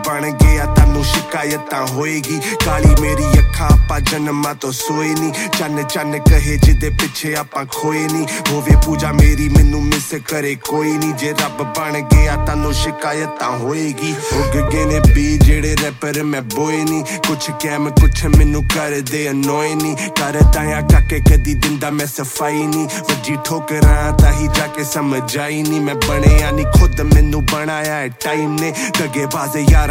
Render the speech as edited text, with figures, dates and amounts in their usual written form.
ਬਣ ਗਿਆ ਤੁਹਾਨੂੰ ਸ਼ਿਕਾਇਤਾਂ ਹੋਏਗੀ ਕਾਲੀ ਮੇਰੀ ਅੱਖਾਂ ਆਪਾਂ ਜਨਮਾਂ ਤੋਂ ਸੋਏ ਨੀ ਚੰਨ ਚੰਨ ਕਹੇ ਜਿਹਦੇ ਪਿੱਛੇ ਆਪਾਂ ਖੋਏ ਨੀ ਹੋਵੇ ਪੂਜਾ ਮੇਰੀ ਮੈਨੂੰ ਮਿਸ ਕਰੇ ਕੋਈ ਨੀ ਜੇ ਰੱਬ ਬਣ ਗਿਆ ਤੁਹਾਨੂੰ ਸ਼ਿਕਾਇਤਾਂ ਹੋਏਗੀ ਉੱਗ ਗਏ ਨੇ ਬੀ ਜਿਹੜੇ ਰੈਪਰ ਮੈਂ ਬੋਏ ਨੀ ਕੁਛ ਕੈਮ ਕੁਛ ਮੈਨੂੰ ਕਰਦੇ ਅਨੋਏ ਨੀ ਕਰਦਾ ਆ ਕਾਕੇ ਕਦੀ ਦਿੰਦਾ ਮੈਂ ਸਫਾਈ ਨੀ ਵੱਜੀ ਠੋਕਰਾਂ ਤਾਂ ਹੀ ਜਾ ਕੇ ਸਮਝ ਆਈ ਨੀ ਮੈਂ ਬਣਿਆ ਨੀ ਖੁਦ ਮੈਨੂੰ ਬਣਾਇਆ ਟਾਈਮ ਨੇ ਧੱਗੇਬਾਜ਼ ਯਾਰਾਂ